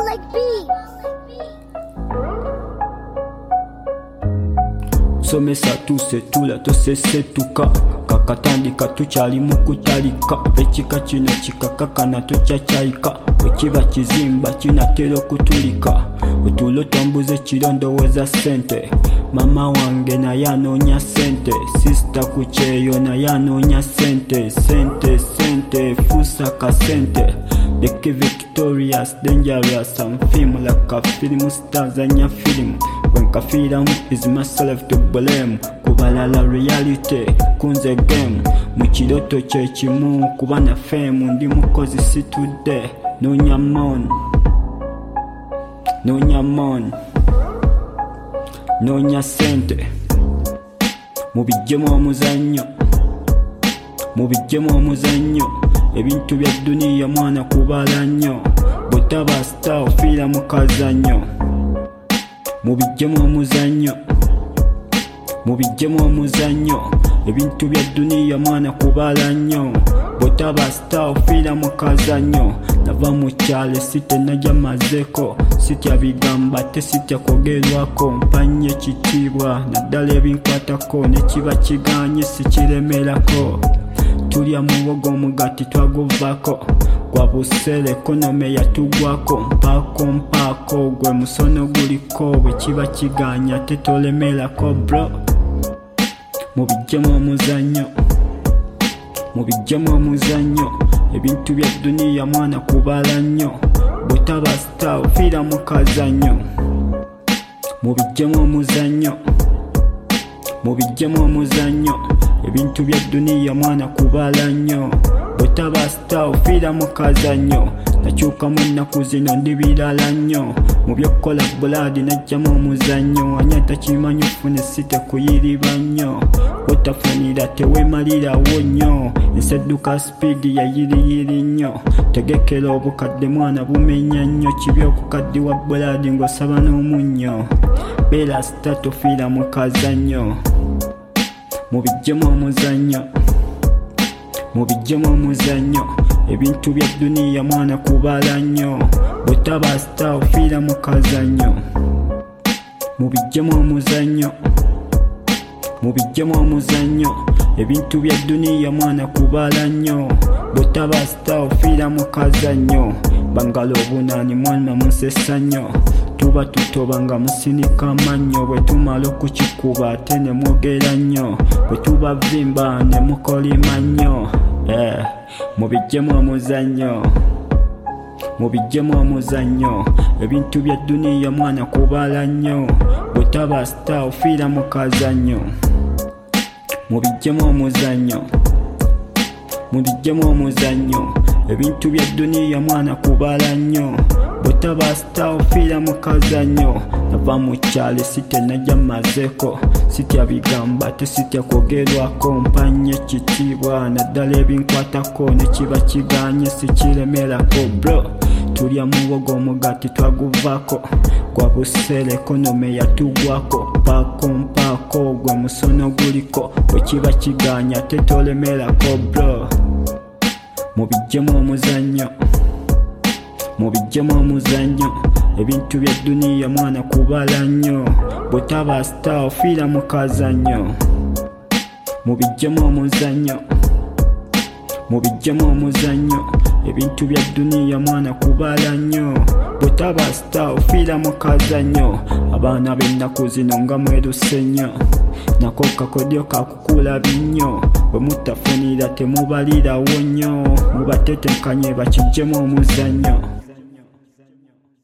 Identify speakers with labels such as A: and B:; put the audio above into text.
A: like beats.
B: Somesa tusetula tosesetuka kakatandika tukyali mu kutalika ekika kino kikakakana tukyakyayika bwekiba kizimba kinatera okutulika otulo tambuze kirondowooza sente mama wange naye anoonya sente sisita ku kyeyo naye anoonya sente fuusa kasente The Key Victorious, dangerous, I'm film like a film stars and your film. When kafira is myself to blame. Kubalala reality, kunze game. Mukiroto kyekimu kubana fame ndi mukozi si today. Nonya mon, nonya sente. Mubijjemu omuzannyo. Ebintu bya duniya mwana kubala nnyo bwetaba star ofiira mu kazannyo mubijjemu omuzannyo ebintu bya duniya mwana kubala nnyo bwetaba star ofiira mu kazannyo nava mu kyalo site najja mazeko sitya bigamba tesitya kwogerwako mpanye ekitiibwa naddala ebinkwatako nekiba kiganye sikiremerako tulya muwogo omugati twaguvako gwa busere ekonome yatugwako mpaako gwe musono guliko bwe kiba kiganya tetolemerako bro mubijjemu omuzannyo ebintu bya duniya mwana kubala nnyo bwetaba star ofiira mu kazannyo mubijjemu omuzannyo ebintu bya duniya mwana kubala nnyo bwetaba star ofiira mu kazannyo nakyukamu ennaku zino ndi birala nnyo mu byokkola buladi najjamu omuzannyo anya takimanyi ofune site kuyiriba nnyo wotafunira teweemalirawo nnyo ensedduka sipiidi yayiriyiri nnyo tegekera obukadde mwana bumenya nnyo kibi okukaddiwa buladi ng'osaba n'omunnyo beera sita tofiira mu kazannyo mubijjemu omuzannyo ebintu bya duniya mwana kubala nnyo bwetaba star ofiira mu kazannyo mubijjemu omuzannyo ebintu bya duniya mwana kubala nnyo bwetaba star ofiira mu kazannyo bangalo obunaani mwana musesa nnyo tuba tutoba nga musinika amannyo bwe tumala okukikuba ate ne mwogera nnyo bwe tuba vimba ne mukolima nnyo mubijjemu omuzannyo ebintu bya duniya mwana kubala nnyo bwetaba star ofiira mu kazannyo mubijjemu omuzannyo ebintu bya duniya mwana kubala nnyo bwetaba star ofiira mu kazannyo nava mu kyalo site najja mazeko sitya bigamba tesitya kwogerwako mpanye ekitiibwa naddala ebinkwatako nekiba kiganye sikiremerako bro tulya muwogo omugati twaguvako gwa busere ekonome yatugwako mpaako gwe musono guliko bwe kiba kiganya tetolemerako bro mubijjemu omuzannyo ebintu bya duniya mwana kubala nnyo bwetaba star ofiira mu kazannyo mubijjemu omuzannyo ebintu bya duniya mwana kubala nnyo bwetaba star ofiira mu kazannyo abaana b'ennaku zino nga mweruse nnyo nako kakodyo kakukula binnyo bwe mutafunira temubalirawo nnyo mubatetenkanye bakijjemu omuzannyo